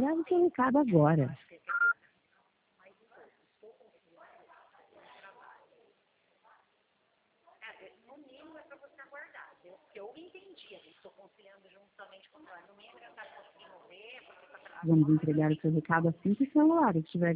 Grave seu recado agora. Vamos entregar o seu recado assim que o celular estiver